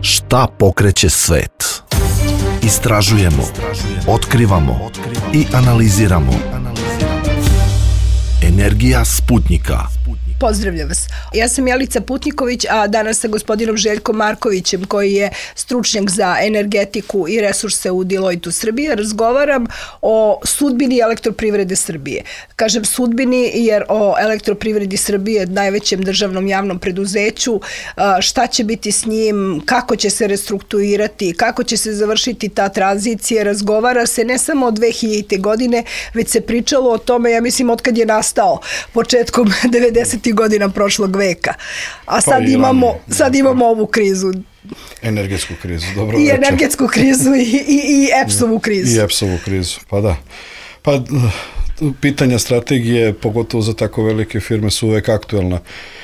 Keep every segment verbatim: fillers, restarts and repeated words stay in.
Šta pokreće svet? Istražujemo, otkrivamo i analiziramo. Energija Sputnika. Pozdravljam vas. Ja sam Jelica Putniković, a danas sa gospodinom Željkom Markovićem, koji je stručnjak za energetiku i resurse u Deloitte Srbije, razgovaram o sudbini Elektroprivrede Srbije. Kažem sudbini jer o Elektroprivredi Srbije, najvećem državnom javnom preduzeću, šta će biti s njim, kako će se restrukturirati, kako će se završiti ta tranzicija, razgovara se ne samo od dve hiljadite. godine, već se pričalo o tome, ja mislim, od kad je nastao, početkom devedesetih godina prošlog veka. A sad, pa imamo, sad imamo ovu krizu. Energetsku krizu, dobro I večer. energetsku krizu i, i, i E P S-ovu krizu. I E P S-ovu krizu, pa da. Pa pitanja strategije, pogotovo za tako velike firme, su uvek aktuelna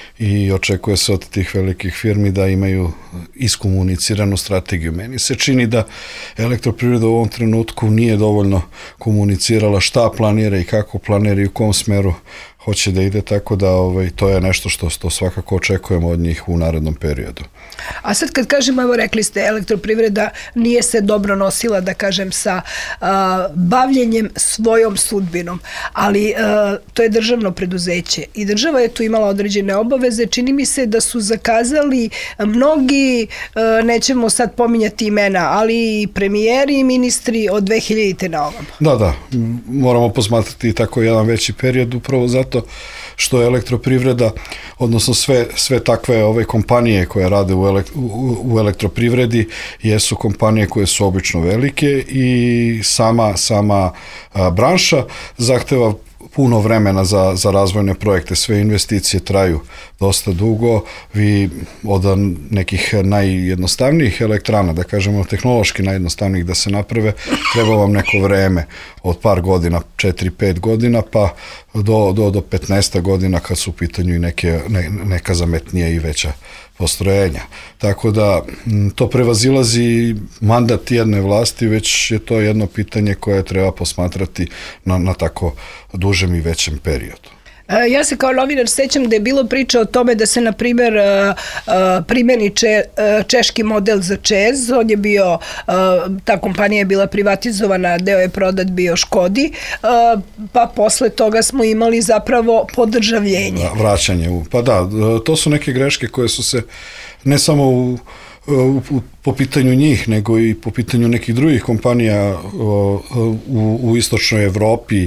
i očekuje se od tih velikih firmi da imaju iskomuniciranu strategiju. Meni se čini da Elektroprivreda u ovom trenutku nije dovoljno komunicirala šta planira i kako planira i u kom smeru hoće da ide, tako da ovaj, to je nešto što, što svakako očekujemo od njih u narednom periodu. A sad kad kažemo, evo rekli ste, Elektroprivreda nije se dobro nosila, da kažem, sa uh, bavljenjem svojom sudbinom, ali uh, to je državno preduzeće i država je tu imala određene obaveze. Čini mi se da su zakazali mnogi, uh, nećemo sad pominjati imena, ali i premijeri i ministri od dve hiljadite. na ovom. Da, da, moramo posmatrati tako jedan veći period, upravo zato što je Elektroprivreda, odnosno sve, sve takve ove kompanije koje rade u, elek, u, u elektroprivredi jesu kompanije koje su obično velike i sama, sama a, branša zahteva puno vremena za, za razvojne projekte. Sve investicije traju dosta dugo. Vi od nekih najjednostavnijih elektrana, da kažemo tehnološki najjednostavnijih da se naprave, treba vam neko vreme od par godina, četiri pet godina, pa do, do, do petnaest godina kad su u pitanju i neke, ne, neka zametnija i veća postrojenja. Tako da to prevazilazi mandat jedne vlasti, već je to jedno pitanje koje treba posmatrati na, na tako dužem i većem periodu. Ja se kao novinar sećam da je bilo priča o tome da se, na primjer, primjeni če, češki model za ČEZ. On je bio, ta kompanija je bila privatizovana, deo je prodat bio Škodi, pa posle toga smo imali zapravo podržavljenje. Vraćanje. Pa da, to su neke greške koje su se ne samo u U, u, po pitanju njih, nego i po pitanju nekih drugih kompanija u, u, u istočnoj Evropi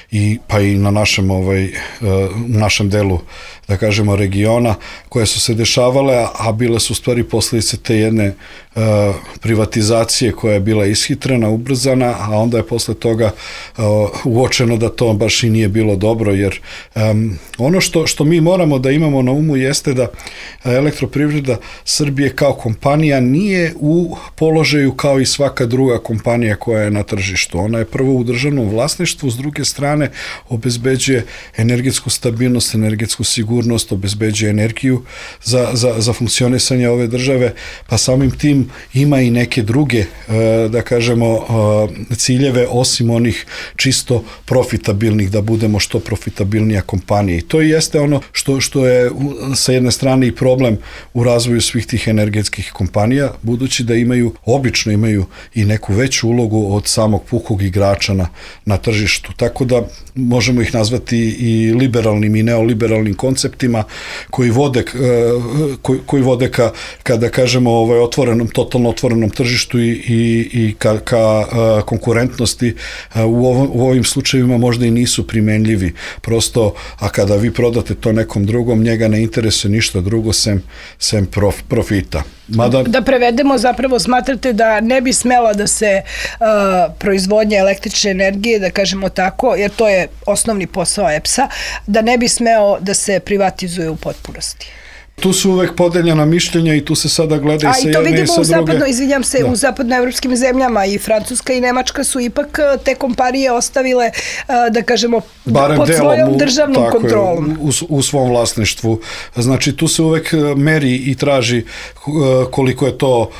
i pa i na našem ovaj, u našem delu, da kažemo, regiona, koje su se dešavale, a bile su u stvari posljedice te jedne uh, privatizacije koja je bila ishitrena, ubrzana, a onda je posle toga uh, uočeno da to baš i nije bilo dobro, jer um, ono što, što mi moramo da imamo na umu jeste da Elektroprivreda Srbije kao kompanija nije u položaju kao i svaka druga kompanija koja je na tržištu. Ona je prvo u državnom vlasništvu, s druge strane obezbeđuje energetsku stabilnost, energetsku sigurnost, obezbeđuje energiju za, za, za funkcionisanje ove države, pa samim tim ima i neke druge, da kažemo, ciljeve osim onih čisto profitabilnih, da budemo što profitabilnija kompanija. I to jeste ono što, što je sa jedne strane i problem u razvoju svih tih energetskih kompanija, budući da imaju, obično imaju i neku veću ulogu od samog pukog igrača na, na tržištu. Tako da možemo ih nazvati i liberalnim i neoliberalnim konceptima koji vode, koji, koji vode ka, kada kažemo, ovaj otvorenom, totalno otvorenom tržištu i, i, i ka, ka konkurentnosti u, ovom, u ovim slučajevima možda i nisu primenljivi. Prosto, a kada vi prodate to nekom drugom, njega ne interesuje ništa drugo sem, sem prof, profita. Mada... Da prevedemo, zapravo smatrate da ne bi smela da se uh, proizvodnja električne energije, da kažemo tako, jer to je osnovni posao E P S-a, da ne bi smeo da se privatizuje u potpunosti. Tu su uvek podeljena mišljenja i tu se sada gleda i sa jedne i sa druge. A i to vidimo u zapadno, izvinjam se, da. u zapadnoevropskim zemljama, i Francuska i Nemačka su ipak te kompanije ostavile, da kažemo, barem pod svojom državnom tako kontrolom. Je, u, u svom vlasništvu. Znači, tu se uvek meri i traži koliko je to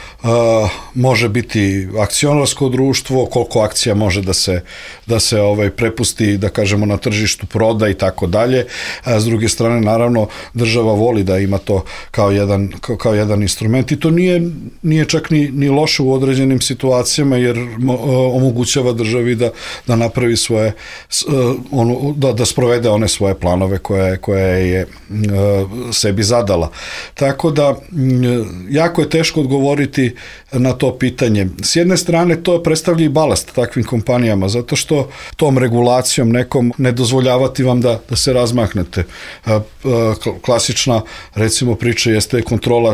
može biti akcionarsko društvo, koliko akcija može da se, da se ovaj, prepusti, da kažemo, na tržištu, proda i tako dalje. A s druge strane, naravno, država voli da ima to kao jedan, kao, kao jedan instrument i to nije, nije čak ni, ni loše u određenim situacijama jer omogućava državi da, da napravi svoje, ono, da, da sprovede one svoje planove koje, koje je sebi zadala. Tako da jako je teško odgovoriti na to pitanje. S jedne strane to predstavlja i balast takvim kompanijama, zato što tom regulacijom nekom ne dozvoljavati vam da, da se razmahnete. Klasična, recimo, priča jeste kontrola,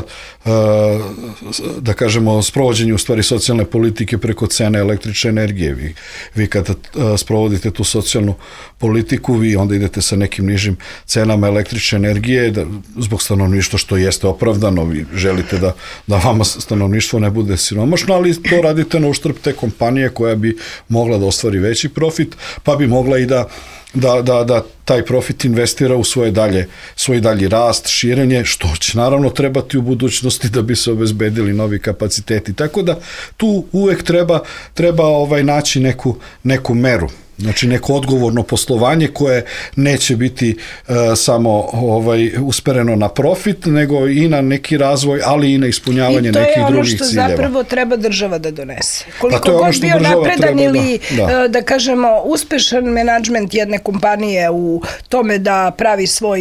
da kažemo, sprovođenje u stvari socijalne politike preko cene električne energije. Vi, vi kada sprovodite tu socijalnu politiku, vi onda idete sa nekim nižim cenama električne energije da, zbog stanovništva, što jeste opravdano. Vi želite da, da vama stanovništvo ne bude siromašno, ali to radite na uštrb te kompanije koja bi mogla da ostvari veći profit, pa bi mogla i da Da, da, da taj profit investira u svoje dalje, svoj dalji rast, širenje, što će naravno trebati u budućnosti da bi se obezbedili novi kapaciteti. Tako da tu uvek treba, treba ovaj naći neku, neku meru. Znači neko odgovorno poslovanje koje neće biti e, samo ovaj uspereno na profit, nego i na neki razvoj, ali i na ispunjavanje nekih drugih ciljeva. I to je ono što ciljeva. Zapravo treba država da donese. Koliko pa god bio napredan ili, da, da. da kažemo, uspešan menadžment jedne kompanije u tome da pravi svoj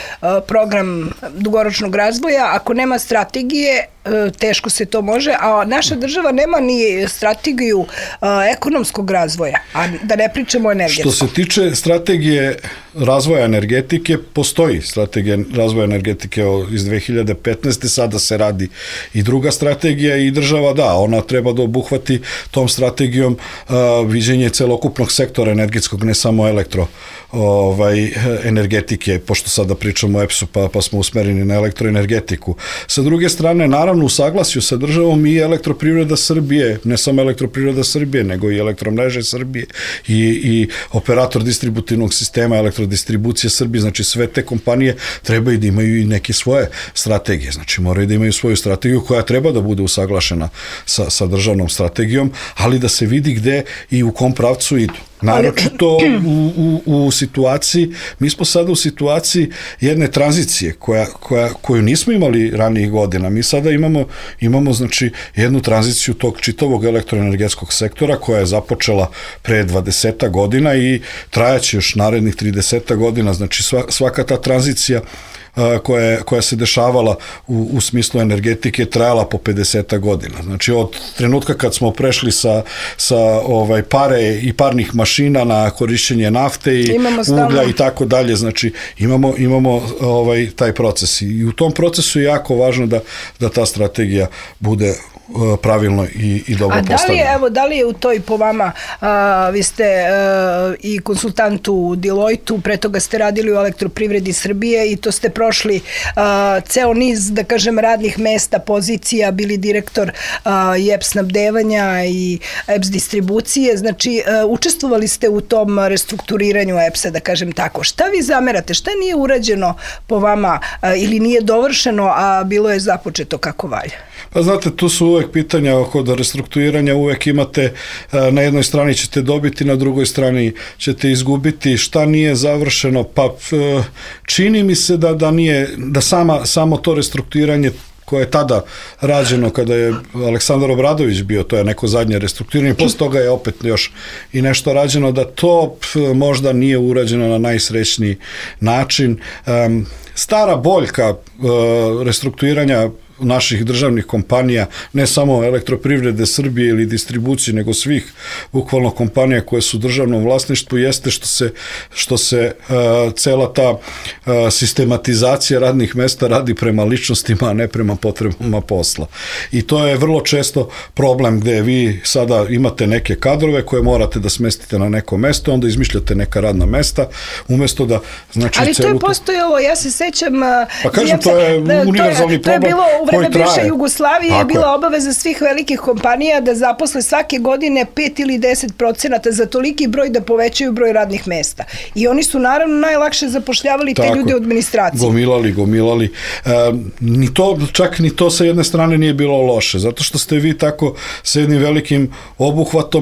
program dugoročnog razvoja, ako nema strategije, teško se to može, a naša država nema ni strategiju ekonomskog razvoja, a da ne pričamo o energetskom. Što se tiče strategije razvoja energetike, postoji strategija razvoja energetike iz dve hiljade petnaeste. Sada se radi i druga strategija i država, da, ona treba da obuhvati tom strategijom uh, viđenje celokupnog sektora energetskog, ne samo elektro ovaj, energetike, pošto sada pričamo o E P S-u, pa, pa smo usmereni na elektroenergetiku. Sa druge strane, naravno, u saglasju sa državom i Elektroprivreda Srbije, ne samo Elektroprivreda Srbije, nego i Elektromreže Srbije i, i operator distributivnog sistema Elektrodistribucije Srbije, znači sve te kompanije trebaju da imaju i neke svoje strategije, znači moraju da imaju svoju strategiju koja treba da bude usaglašena sa, sa državnom strategijom, ali da se vidi gde i u kom pravcu idu. Naročito u, u, u situaciji, mi smo sada u situaciji jedne tranzicije koja, koja, koju nismo imali ranijih godina. Mi sada imamo, imamo znači jednu tranziciju tog čitavog elektroenergetskog sektora koja je započela pre dvadeset godina i trajaće još narednih trideset godina. Znači svaka ta tranzicija koja, koja se dešavala u, u smislu energetike trajala po pedeset godina. Znači od trenutka kad smo prešli sa, sa ovaj, pare i parnih mašina na korišćenje nafte i uglja i tako dalje, znači imamo, imamo ovaj, taj proces i u tom procesu je jako važno da, da ta strategija bude pravilno i, i dobro postavljeno. A da li je, evo, da li je u toj po vama, a, vi ste a, i konsultant u Deloitu, pre toga ste radili u Elektroprivredi Srbije i to ste prošli a, ceo niz, da kažem, radnih mesta, pozicija, bili direktor a, i E P S snabdevanja i E P S distribucije, znači a, učestvovali ste u tom restrukturiranju E P S-a, da kažem tako. Šta vi zamerate? Šta nije urađeno po vama a, ili nije dovršeno, a bilo je započeto kako valja? Pa znate, tu su uvek pitanja oko da restrukturiranja, uvek imate, na jednoj strani ćete dobiti, na drugoj strani ćete izgubiti. Šta nije završeno? Pa čini mi se da, da nije, da sama, samo to restrukturiranje koje je tada rađeno kada je Aleksandar Obradović bio, to je neko zadnje restrukturiranje, posle toga je opet još i nešto rađeno, da to možda nije urađeno na najsrećniji način. Stara boljka restrukturiranja naših državnih kompanija, ne samo Elektroprivrede Srbije ili distribucije, nego svih bukvalno kompanija koje su u državnom vlasništvu, jeste što se, što se uh, cela ta uh, sistematizacija radnih mesta radi prema ličnostima, a ne prema potrebama posla. I to je vrlo često problem gde vi sada imate neke kadrove koje morate da smestite na neko mesto, onda izmišljate neka radna mesta, umesto da... Znači, ali to je postojalo, ja se sećam... Pa kažem, to je univerzalni problem. U vreme bivše Jugoslavije je bila obaveza svih velikih kompanija da zaposle svake godine pet ili deset procenata za toliki broj da povećaju broj radnih mesta. I oni su naravno najlakše zapošljavali te ljude u administraciji. Gomilali, gomilali. E, ni to, čak ni to sa jedne strane nije bilo loše, zato što ste vi tako sa jednim velikim obuhvatom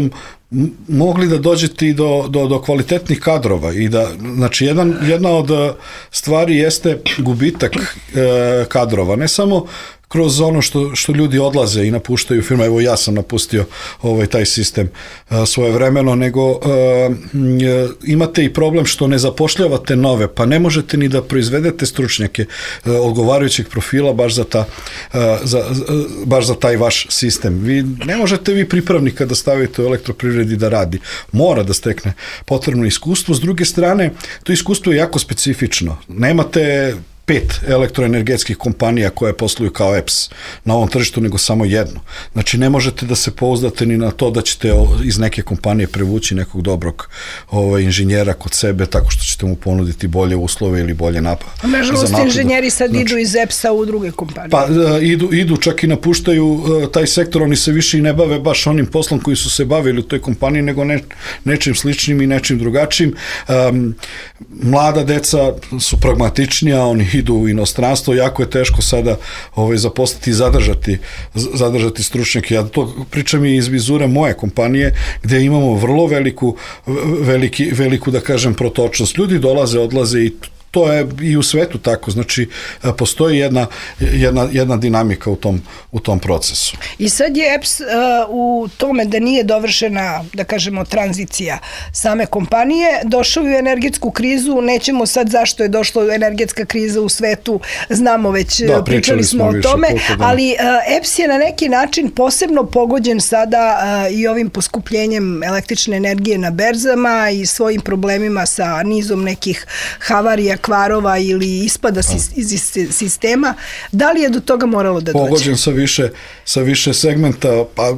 mogli da dođete i do, do, do kvalitetnih kadrova i da, znači jedan, jedna od stvari jeste gubitak e, kadrova, ne samo kroz ono što, što ljudi odlaze i napuštaju firme, evo ja sam napustio ovaj, taj sistem a, svojevremeno, nego a, imate i problem što ne zapošljavate nove, pa ne možete ni da proizvedete stručnjake a, odgovarajućeg profila baš za, ta, a, za, a, baš za taj vaš sistem. Vi, ne možete vi pripravnika da stavite u elektroprivredi da radi. Mora da stekne potrebno iskustvo. S druge strane, to iskustvo je jako specifično. Nemate pet elektroenergetskih kompanija koje posluju kao E P S na ovom tržištu, nego samo jednu. Znači, ne možete da se pouzdate ni na to da ćete iz neke kompanije prevući nekog dobrog ovaj, inženjera kod sebe, tako što ćete mu ponuditi bolje uslove ili bolje napad. A nažalost, inženjeri sad znači, idu iz E P S-a u druge kompanije. Pa, idu, idu čak i napuštaju uh, taj sektor, oni se više i ne bave baš onim poslom koji su se bavili u toj kompaniji, nego ne, nečim sličnim i nečim drugačijim. Um, mlada deca su pragmatičnija, oni idu u inostranstvo, jako je teško sada ovaj, zaposliti i zadržati, zadržati stručnjake. Ja to pričam i iz vizure moje kompanije, gde imamo vrlo veliku, veliki, veliku, da kažem, protočnost. Ljudi dolaze, odlaze i to je i u svetu tako, znači postoji jedna, jedna, jedna dinamika u tom, u tom procesu. I sad je E P S uh, u tome da nije dovršena, da kažemo, tranzicija same kompanije, došao u energetsku krizu, nećemo sad zašto je došla energetska kriza u svetu, znamo već, da, pričali, pričali smo o tome, puta, da. Ali uh, E P S je na neki način posebno pogođen sada uh, i ovim poskupljenjem električne energije na berzama i svojim problemima sa nizom nekih havarija, kvarova ili ispada iz sistema. Da li je do toga moralo da dođe? Pogođen sa više, sa više segmenta. Pa, uh,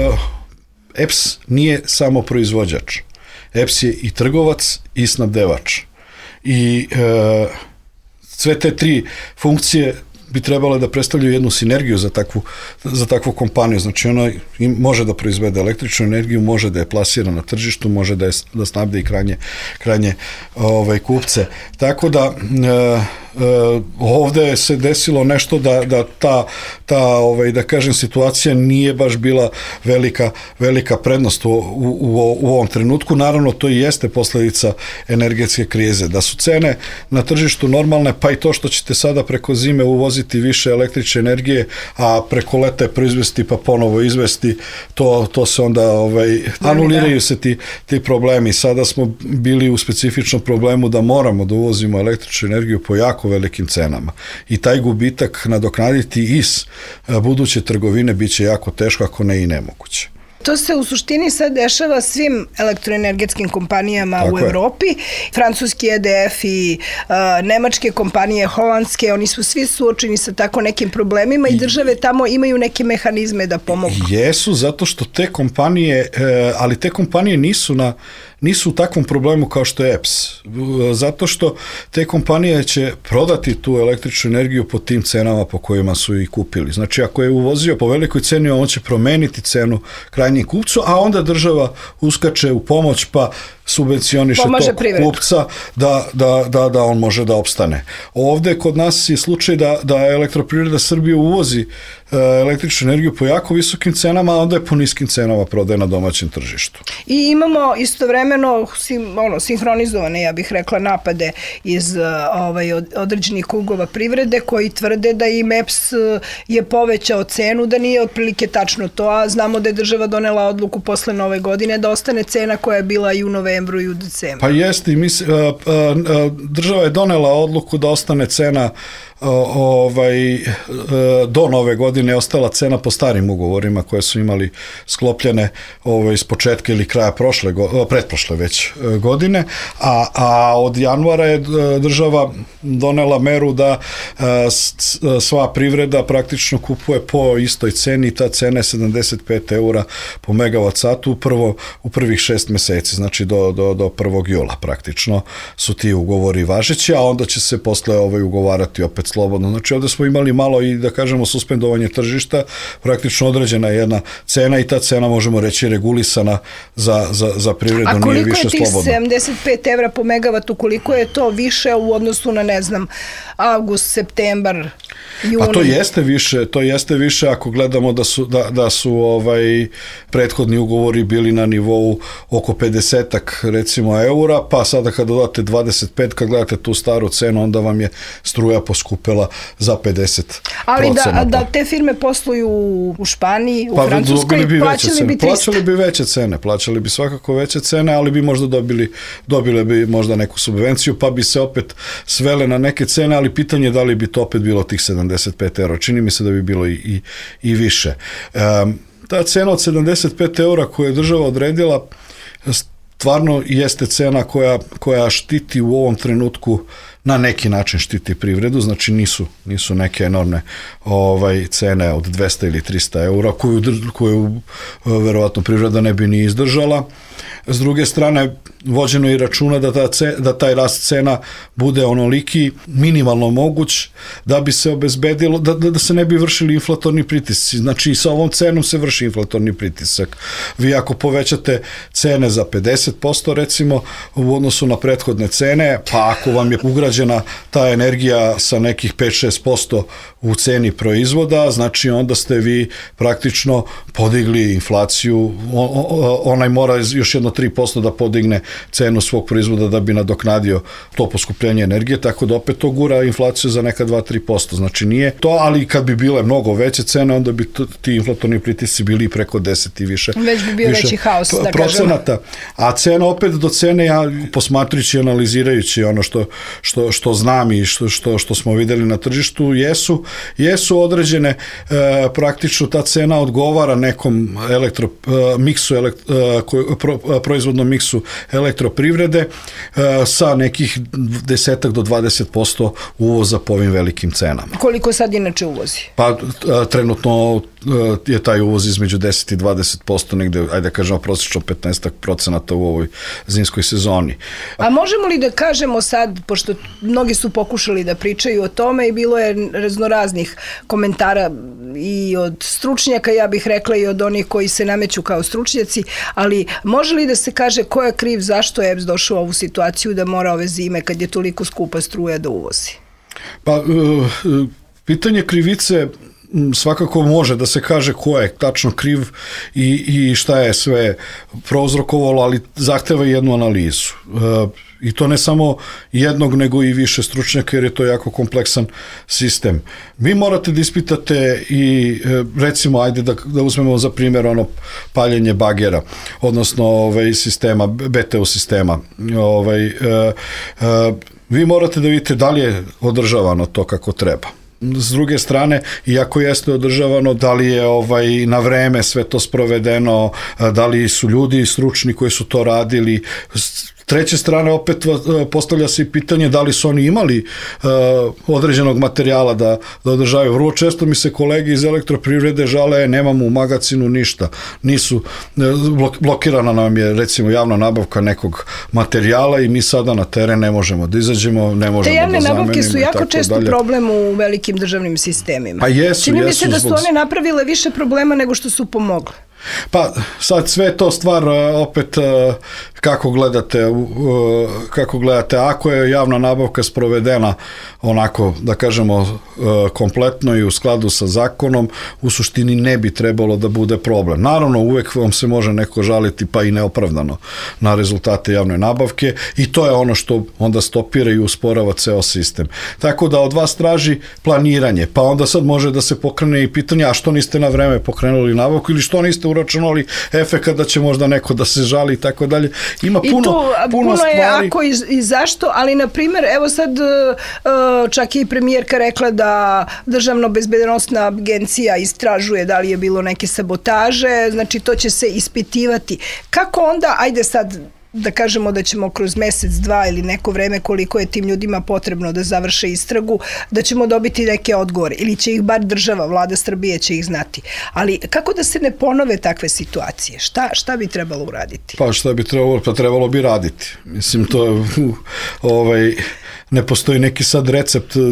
E P S nije samo proizvođač. E P S je i trgovac i snabdevač. I uh, sve te tri funkcije bi trebalo da predstavljaju jednu sinergiju za takvu, za takvu kompaniju. Znači, ona može da proizvede električnu energiju, može da je plasira na tržištu, može da, je, da snabde i krajnje, krajnje ovaj, kupce. Tako da, e, e, ovde se desilo nešto da, da ta, ta ovaj, da kažem, situacija nije baš bila velika, velika prednost u, u, u ovom trenutku. Naravno, to i jeste posledica energetske krize. Da su cene na tržištu normalne, pa i to što ćete sada preko zime uvoziti više električne energije, a preko leta je proizvesti pa ponovo izvesti, to, to se onda ovaj, anuliraju se ti, ti problemi. Sada smo bili u specifičnom problemu da moramo da uvozimo električnu energiju po jako velikim cenama. I taj gubitak nadoknaditi iz buduće trgovine biće jako teško, ako ne i nemoguće. To se u suštini sad dešava svim elektroenergetskim kompanijama tako u Evropi. Je. Francuski E D F i uh, nemačke kompanije, holandske, oni su svi suočeni sa tako nekim problemima i, i države tamo imaju neke mehanizme da pomogu. Jesu, zato što te kompanije, e, ali te kompanije nisu na nisu u takvom problemu kao što je E P S. Zato što te kompanije će prodati tu električnu energiju po tim cenama po kojima su i kupili. Znači, ako je uvozio po velikoj ceni, on će promeniti cenu krajnjem kupcu, a onda država uskače u pomoć pa subvencioniše tog kupca da, da, da, da on može da opstane. Ovde kod nas je slučaj da, da Elektroprivreda Srbije uvozi e, električnu energiju po jako visokim cenama, a onda je po niskim cenama prodaje na domaćem tržištu. I imamo istovremeno ono, sinhronizovane, ja bih rekla, napade iz ovaj, određenih krugova privrede koji tvrde da im E P S je povećao cenu, da nije otprilike tačno to, a znamo da je država donela odluku posle nove godine da ostane cena koja je bila i u novembru i u decembru. Pa jeste, država je donela odluku da ostane cena ovaj, do nove godine, ostala cena po starim ugovorima koje su imali sklopljene ovaj, s početka ili kraja prošle, pretprošle već godine, a, a od januara je država donela meru da sva privreda praktično kupuje po istoj ceni, ta cena je sedamdeset pet eura po megavat satu prvo, u prvih šest meseci, znači do, do, do prvog jula praktično su ti ugovori važeći, a onda će se posle ovaj, ugovarati opet slobodno. Znači, ovde smo imali malo i, da kažemo, suspendovanje funkcionisanje tržišta, praktično određena je jedna cena i ta cena možemo reći regulisana za, za, za privredu, nije više slobodno. A koliko je tih sedamdeset pet evra po megavatu, koliko je to više u odnosu na, ne znam, avgust, septembar, juni? A to jeste više, to jeste više ako gledamo da su, da, da su ovaj, prethodni ugovori bili na nivou oko pedesetak recimo eura, pa sada kad dodate dvadeset pet, kad gledate tu staru cenu, onda vam je struja poskupela za pedeset procenata. Ali da, da te firme posluju u Španiji, u pa, Francuskoj, bi plaćali bi trista. Plaćali bi veće cene, plaćali bi svakako veće cene, ali bi možda dobili, dobile bi možda neku subvenciju, pa bi se opet svele na neke cene, ali pitanje je da li bi to opet bilo tih sedamdeset pet eura. Čini mi se da bi bilo i, i, i više. Um, ta cena od sedamdeset pet eura koju je država odredila stvarno jeste cena koja, koja štiti u ovom trenutku, na neki način štiti privredu, znači nisu, nisu neke enormne ovaj, cene od dvesta ili trista eura koju, koju verovatno privreda ne bi ni izdržala. S druge strane, vođeno je računa da, ta ce, da taj rast cena bude onoliki minimalno moguć da bi se obezbedilo, da, da, da se ne bi vršili inflatorni pritisci. Znači, sa ovom cenom se vrši inflatorni pritisak. Vi ako povećate cene za pedeset posto recimo u odnosu na prethodne cene, pa ako vam je ugrađena ta energija sa nekih pet do šest posto u ceni proizvoda, znači onda ste vi praktično podigli inflaciju, onaj mora još jedno tri posto da podigne cenu svog proizvoda da bi nadoknadio to poskupljenje energije, tako da opet to gura inflaciju za neka dva do tri posto. Znači nije to, ali kad bi bile mnogo veće cene, onda bi ti inflatorni pritisci bili preko deset i više. Već bi bio veći haos, da procenata. Kažem. A cena opet do cene, ja posmatrići i analizirajući ono što, što, što znam i što, što, što smo videli na tržištu, jesu, jesu određene, e, praktično ta cena odgovara nekom elektro, e, miksu, elekt, e, koj, pro, proizvodnom miksu elektroprivrede e, sa nekih desetak do dvadeset posto uvoza po ovim velikim cenama. Koliko sad inače uvozi? Pa trenutno je taj uvoz između deset i dvadeset posto, negde, ajde da kažemo, prosječno petnaest procenata u ovoj zimskoj sezoni. A možemo li da kažemo sad, pošto mnogi su pokušali da pričaju o tome i bilo je raznoraznih komentara i od stručnjaka, ja bih rekla i od onih koji se nameću kao stručnjaci, ali može li da se kaže ko je kriv, zašto je E P S došao u ovu situaciju da mora ove zime, kad je toliko skupa struja, da uvozi? Pa, pitanje krivice svakako može da se kaže ko je tačno kriv i, i šta je sve prouzrokovalo, ali zahteva jednu analizu. E, I to ne samo jednog, nego i više stručnjaka, jer je to jako kompleksan sistem. Vi morate da ispitate i, recimo, ajde da, da uzmemo za primjer ono paljenje bagera, odnosno ovaj, sistema, B T U sistema. Ovaj, e, e, vi morate da vidite da li je održavano to kako treba. S druge strane, iako jeste održavano, da li je ovaj na vreme sve to sprovedeno, da li su ljudi stručni koji su to radili. S treće strane, opet postavlja se i pitanje da li su oni imali uh, određenog materijala da, da održavaju. Vrlo često mi se kolege iz elektroprivrede žale, nemamo u magazinu ništa. Nisu, blok, blokirana nam je recimo javna nabavka nekog materijala i mi sada na teren ne možemo da izađemo, ne možemo da zamenimo. Te javne nabavke su jako često dalje. Problem u velikim državnim sistemima. Pa jesu, Čini jesu. mi se da su one napravile više problema nego što su pomogle. Pa sad sve to stvar opet kako gledate, kako gledate, ako je javna nabavka sprovedena onako, da kažemo, kompletno i u skladu sa zakonom, u suštini ne bi trebalo da bude problem. Naravno, uvek vam se može neko žaliti, pa i neopravdano, na rezultate javne nabavke i to je ono što onda stopira i usporava ceo sistem. Tako da od vas traži planiranje, pa onda sad može da se pokrene i pitanje, a što niste na vreme pokrenuli nabavku ili što niste uračunali efekat da će možda neko da se žali i tako dalje. Ima puno, I tu, puno, puno stvari. je ako i, i zašto, ali na primjer, evo sad čak i premijerka rekla da Državna bezbednosna agencija istražuje da li je bilo neke sabotaže, znači to će se ispitivati. Kako onda, ajde sad da kažemo da ćemo kroz mesec, dva ili neko vreme koliko je tim ljudima potrebno da završe istragu, da ćemo dobiti neke odgovore ili će ih bar država, vlada Srbije će ih znati. Ali kako da se ne ponove takve situacije? Šta, šta bi trebalo uraditi? Pa šta bi trebalo? Pa trebalo bi raditi. Mislim, to ovaj, ne postoji neki sad recept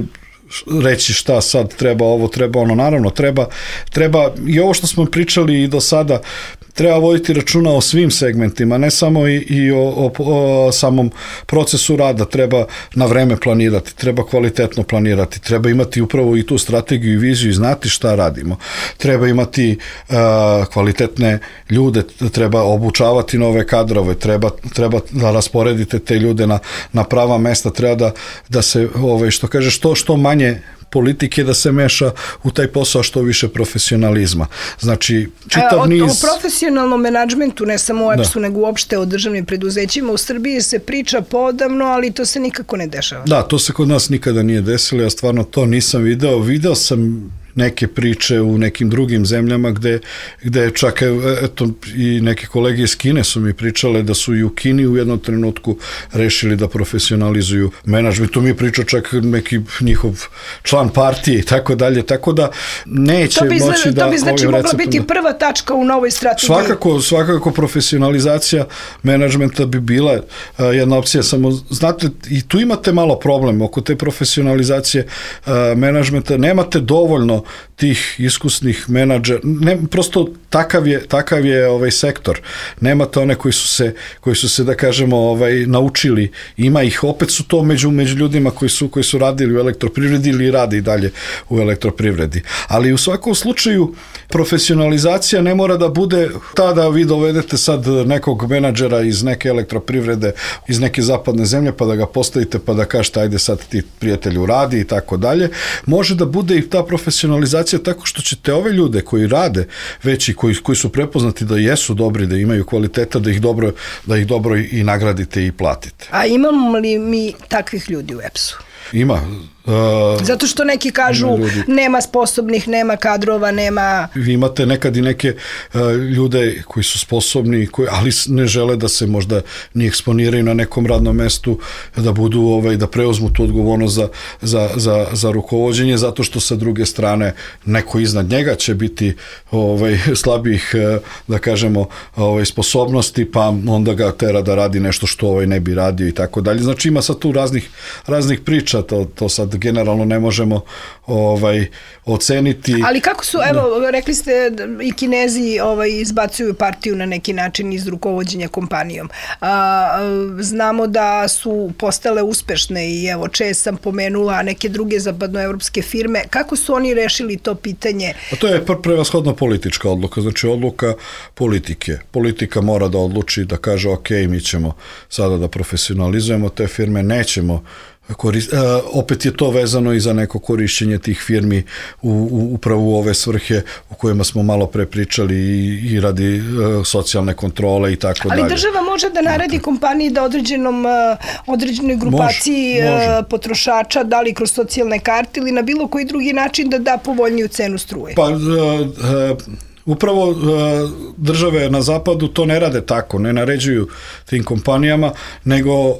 reći šta sad treba ovo, treba ono, naravno treba, treba i ovo što smo pričali i do sada, treba voditi računa o svim segmentima, ne samo i, i o, o, o samom procesu rada, treba na vreme planirati, treba kvalitetno planirati, treba imati upravo i tu strategiju i viziju i znati šta radimo, treba imati uh, kvalitetne ljude, treba obučavati nove kadrove, treba, treba da rasporedite te ljude na, na prava mesta, treba da, da se, ovaj, što kaže, što, što manje politike da se meša u taj posao, što više profesionalizma. Znači, čitav o, niz... O profesionalnom menadžmentu, ne samo u E P S-u, nego uopšte o državnim preduzećima, u Srbiji se priča podavno, ali to se nikako ne dešava. Da, to se kod nas nikada nije desilo, ja stvarno to nisam video. Video sam neke priče u nekim drugim zemljama gde, gde čak eto, i neke kolege iz Kine su mi pričale da su i u Kini u jednom trenutku rešili da profesionalizuju menadžment. To mi je pričao čak neki njihov član partije i tako dalje, tako da neće to bi, moći da... To bi znači mogla biti prva tačka u novoj strategiji. Svakako, svakako profesionalizacija menadžmenta bi bila uh, jedna opcija, samo znate, i tu imate malo problem oko te profesionalizacije uh, menadžmenta, nemate dovoljno tih iskusnih menadžera, ne, prosto takav je, takav je ovaj sektor. Nemate one koji su se, koji su se da kažemo, ovaj, naučili, ima ih, opet su to među, među ljudima koji su, koji su radili u elektroprivredi ili rade i dalje u elektroprivredi. Ali u svakom slučaju profesionalizacija ne mora da bude ta da vi dovedete sad nekog menadžera iz neke elektroprivrede, iz neke zapadne zemlje, pa da ga postavite, pa da kažete ajde sad ti prijatelju radi i tako dalje. Može da bude i ta profesionalizacija tako što ćete ove ljude koji rade već i koji, koji su prepoznati da jesu dobri, da imaju kvaliteta, da ih dobro, da ih dobro i nagradite i platite. A imamo li mi takvih ljudi u E P S-u? Ima. Uh, Zato što neki kažu nema sposobnih, nema kadrova, nema... Vi imate nekad i neke uh, ljude koji su sposobni, koji, ali ne žele da se možda ni eksponiraju na nekom radnom mestu, da budu, ovaj, da preuzmu tu odgovornost za, za, za, za rukovođenje, zato što sa druge strane neko iznad njega će biti ovaj, slabih, da kažemo, ovaj, sposobnosti, pa onda ga tera da radi nešto što ovaj ne bi radio i tako dalje. Znači ima sad tu raznih, raznih priča, to, to sad generalno ne možemo ovaj oceniti. Ali kako su, evo, rekli ste i Kinezi ovaj, izbacuju partiju na neki način iz rukovođenja kompanijom. A, znamo da su postale uspešne i evo, Če sam pomenula neke druge zapadnoevropske firme. Kako su oni rešili to pitanje? A to je prevashodno politička odluka, znači odluka politike. Politika mora da odluči, da kaže ok, mi ćemo sada da profesionalizujemo te firme, nećemo Korist, uh, opet je to vezano i za neko korišćenje tih firmi u, u, upravo u ove svrhe u kojima smo malo pre pričali i, i radi uh, socijalne kontrole i tako dalje. Ali država može da naredi kompaniji da određenom, uh, određenoj grupaciji može, može. Uh, potrošača, da li kroz socijalne karte ili na bilo koji drugi način da da povoljniju cenu struje? Pa uh, uh, upravo uh, države na zapadu to ne rade tako, ne naređuju tim kompanijama, nego uh,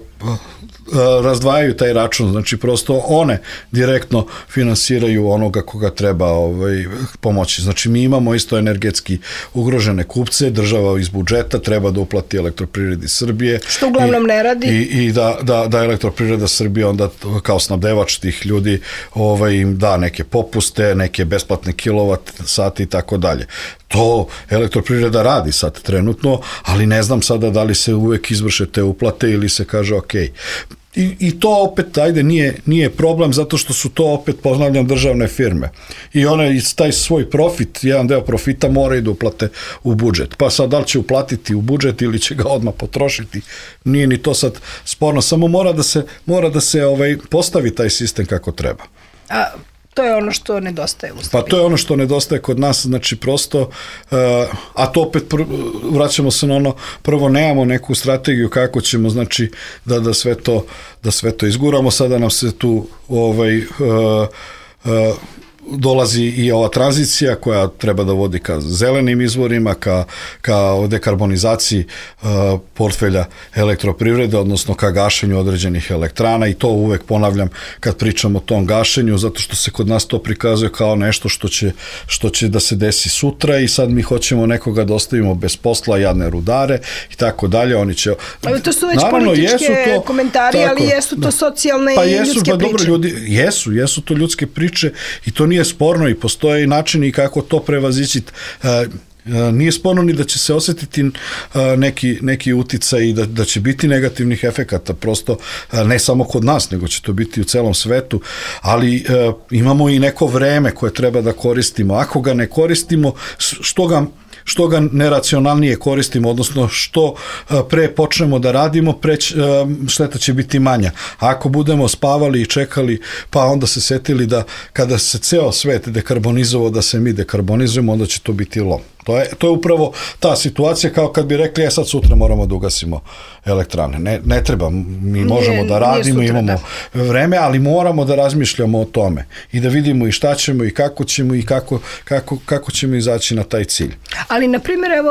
razdvajaju taj račun, znači prosto one direktno finansiraju onoga koga treba ovaj, pomoći. Znači mi imamo isto energetski ugrožene kupce, država iz budžeta treba da uplati Elektroprivredi Srbije. Što uglavnom i, ne radi. I, i da, da, da Elektroprivreda Srbije onda kao snabdevač tih ljudi ovaj, im da neke popuste, neke besplatne kilovat sati i tako dalje. To Elektroprivreda radi sad trenutno, ali ne znam sada da li se uvek izvrše te uplate ili se kaže ok. I, i to opet, ajde, nije, nije problem zato što su to opet, ponavljam, državne firme. I one taj svoj profit, jedan deo profita moraju da uplate u budžet. Pa sad da li će uplatiti u budžet ili će ga odmah potrošiti, nije ni to sad sporno. Samo mora da se, mora da se ovaj, postavi taj sistem kako treba. A to je ono što nedostaje u stvari. Pa to je ono što nedostaje kod nas, znači prosto, uh, a to opet pr- vraćamo se na ono, prvo nemamo neku strategiju kako ćemo, znači, da, da, sve, to, da sve to izguramo, sada nam se tu ovaj, uh, uh, dolazi i ova tranzicija koja treba da vodi ka zelenim izvorima, ka, ka dekarbonizaciji uh, portfelja elektroprivrede, odnosno ka gašenju određenih elektrana, i to uvek ponavljam kad pričam o tom gašenju, zato što se kod nas to prikazuje kao nešto što će, što će da se desi sutra i sad mi hoćemo nekoga da ostavimo bez posla, jadne rudare i tako dalje. Oni će... Ali to su već Naravno, političke to, komentari, tako, ali jesu to socijalne pa i jesu, ljudske pa priče. Dobro, ljudi, jesu, jesu to ljudske priče i to nije sporno i postoje i načini kako to prevazići. Nije sporno ni da će se osjetiti neki, neki uticaj i da, da će biti negativnih efekata, prosto ne samo kod nas, nego će to biti u celom svetu, ali imamo i neko vreme koje treba da koristimo. Ako ga ne koristimo, što ga što ga neracionalnije koristimo, odnosno što pre počnemo da radimo, pre šteta će biti manja. A ako budemo spavali i čekali, pa onda se setili da kada se ceo svet dekarbonizovao, da se mi dekarbonizujemo, onda će to biti lom. To je, to je upravo ta situacija kao kad bi rekli, ja sad sutra moramo da ugasimo elektrane. Ne, ne treba, mi možemo nije, da radimo, sutra, imamo da. vreme, ali moramo da razmišljamo o tome i da vidimo i šta ćemo i kako ćemo i kako, kako, kako ćemo izaći na taj cilj. Ali, na primjer, evo,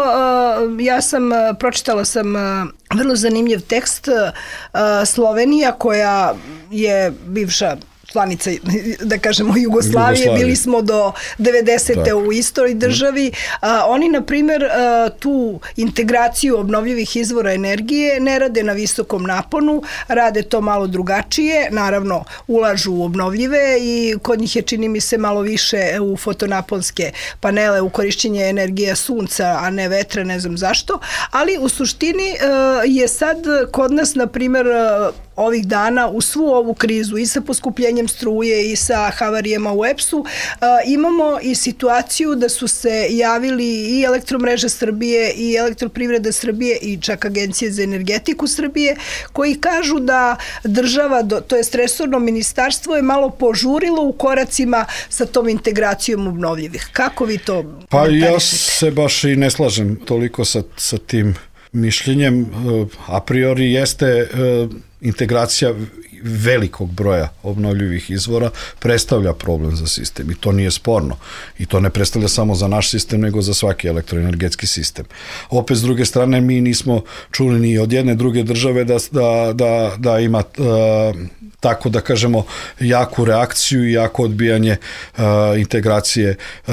ja sam, pročitala sam vrlo zanimljiv tekst Slovenija, koja je bivša članica, da kažemo, Jugoslavije, Jugoslavije. Bili smo do devedesete u istoj državi. A, oni, na primjer, a, tu integraciju obnovljivih izvora energije ne rade na visokom naponu, rade to malo drugačije, naravno ulažu u obnovljive i kod njih je, čini mi se, malo više u fotonaponske panele, u korišćenje energije sunca, a ne vetra, ne znam zašto, ali u suštini a, je sad kod nas, na primjer, ovih dana u svu ovu krizu i sa poskupljenjem struje i sa havarijama u E P S-u imamo i situaciju da su se javili i Elektromreža Srbije i Elektroprivreda Srbije i čak Agencije za energetiku Srbije, koji kažu da država, to je resorno ministarstvo, je malo požurilo u koracima sa tom integracijom obnovljivih. Kako vi to Pa ja se baš i ne slažem toliko sa, sa tim mišljenjem. A priori jeste integracija velikog broja obnovljivih izvora predstavlja problem za sistem i to nije sporno. I to ne predstavlja samo za naš sistem, nego za svaki elektroenergetski sistem. Opet, s druge strane, mi nismo čuli ni od jedne druge države da, da, da, da ima uh, tako da kažemo jaku reakciju i jako odbijanje uh, integracije uh,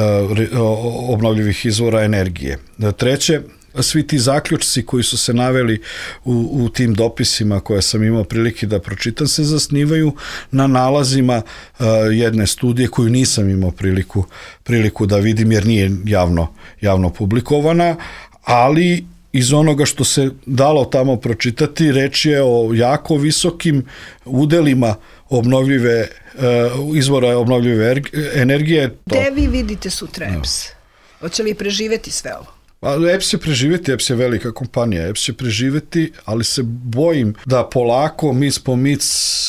obnovljivih izvora energije. Treće, svi ti zaključci koji su se naveli u, u tim dopisima koje sam imao prilike da pročitam se zasnivaju na nalazima uh, jedne studije koju nisam imao priliku, priliku da vidim jer nije javno, javno publikovana, ali iz onoga što se dalo tamo pročitati, reč je o jako visokim udelima obnovljive, uh, izvora obnovljive energije. To... Gde vi vidite sutra E P S? Hoće li preživeti sve ovo? E P S će preživjeti, E P S je velika kompanija, E P S će preživjeti, ali se bojim da polako mic po mic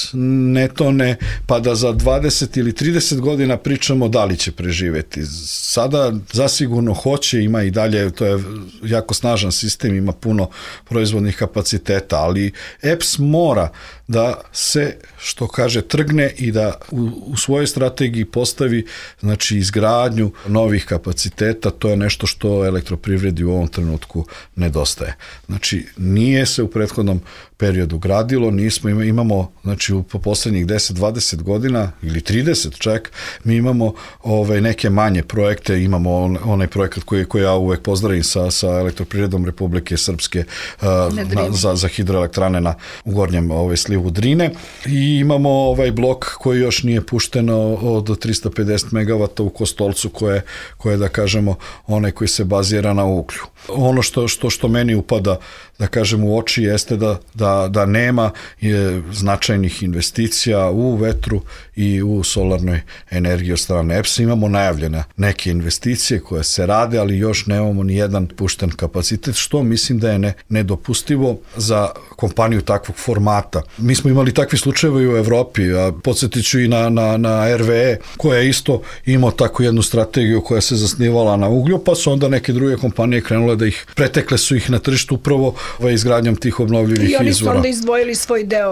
ne tone, pa da za dvadeset ili trideset godina pričamo da li će preživjeti. Sada zasigurno hoće, ima i dalje, to je jako snažan sistem, ima puno proizvodnih kapaciteta, ali E P S mora da se, što kaže, trgne i da u, u svojoj strategiji postavi, znači, izgradnju novih kapaciteta. To je nešto što elektroprivredi u ovom trenutku nedostaje. Znači, nije se u prethodnom periodu gradilo, nismo, imamo, znači, po poslednjih deset dvadeset godina ili trideset čak, mi imamo ovaj, neke manje projekte, imamo on, onaj projekat koji, koji ja uvek pozdravim sa, sa Elektroprivredom Republike Srpske uh, na, za, za hidroelektrane na u gornjem ovaj, slivu Drine, i imamo ovaj blok koji još nije pušteno od trista pedeset megavata u Kostolcu, koje, koje da kažemo, onaj koji se bazira na uglju. Ono što, što, što meni upada, da kažem, u oči jeste da, da, da nema je, značajnih investicija u vetru i u solarnoj energiji od strane E P S-a. Imamo najavljene neke investicije koje se rade, ali još nemamo ni jedan pušten kapacitet, što mislim da je ne, nedopustivo za kompaniju takvog formata. Mi smo imali takvi slučajeve u Evropi, a podsjetit ću i na, na, na R V E, koja je isto imao takvu jednu strategiju koja se zasnivala na uglju, pa su onda neke druge kompanije krenule da ih, pretekle su ih na tržištu upravo ovaj, izgradnjom tih obnovljivih izvora. I oni su onda izdvojili svoj deo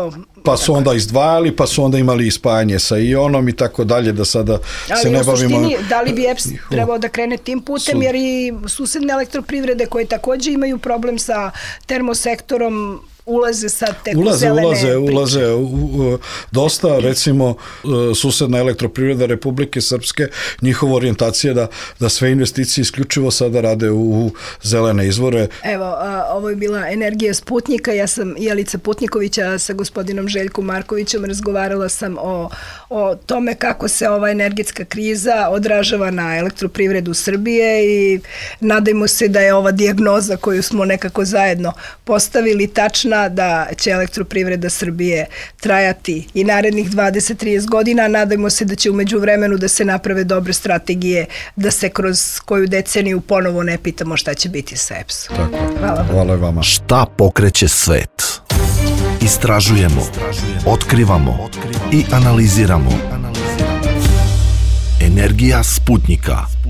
Pa su onda izdvajali, pa su onda imali ispajanje sa Ionom i tako dalje, da sada ali se ne bavimo... Ali u suštini, da li bi E P S trebao da krene tim putem, jer i susedne elektroprivrede koje takođe imaju problem sa termosektorom, ulaze sad tek ulaze, u zelene ulaze, priče. ulaze u, u, dosta, recimo susedna elektroprivreda Republike Srpske, njihova orijentacija da, da sve investicije isključivo sada rade u, u zelene izvore. Evo, a, ovo je bila Energija Sputnika, ja sam Jelica Putnikovića, sa gospodinom Željkom Markovićem razgovarala sam o, o tome kako se ova energetska kriza odražava na elektroprivredu Srbije i nadajmo se da je ova dijagnoza koju smo nekako zajedno postavili tačna, da će elektroprivreda Srbije trajati i narednih dvadeset do trideset godina. Nadajmo se da će umeđu vremenu da se naprave dobre strategije, da se kroz koju deceniju ponovo ne pitamo šta će biti sa E P S-om. Hvala vam. Hvala vama. Šta pokreće svet? Istražujemo, otkrivamo i analiziramo. Energija Sputnika.